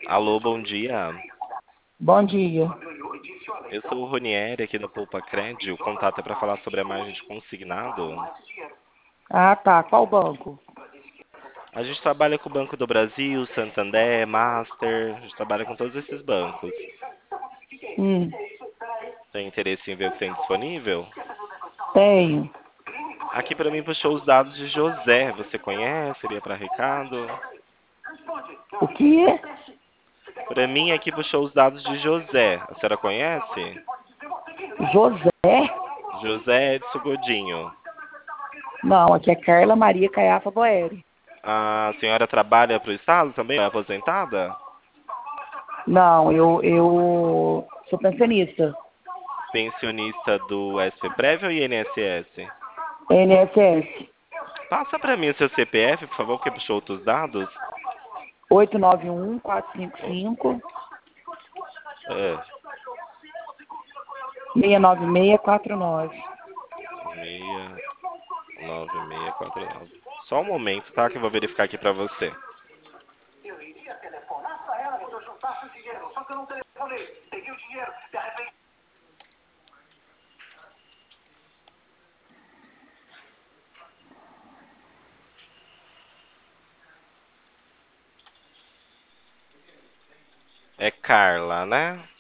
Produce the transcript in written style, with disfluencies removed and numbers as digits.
Alô, bom dia. Bom dia. Eu sou o Ronieri aqui da Poupa Cred. O contato é para falar sobre a margem de consignado. Ah, tá. Qual banco? A gente trabalha com o Banco do Brasil, Santander, Master. A gente trabalha com todos esses bancos. Hum, Tem interesse em ver o que tem disponível? tenho. Aqui para mim puxou os dados de José. Você conhece? Seria para Ricardo? O que? Para mim aqui puxou os dados de José. A senhora conhece? José? José Edson Godinho. Não, aqui é Carla Maria Caiafa Boeri. A senhora trabalha para o Estado também? É aposentada? Não, eu sou pensionista. Pensionista do SP ou INSS? NSS. Passa para mim o seu CPF, por favor, porque puxou outros dados. 891-455-69649. É, 69649. Só um momento, tá? Que eu vou verificar aqui para você. É Carla, né?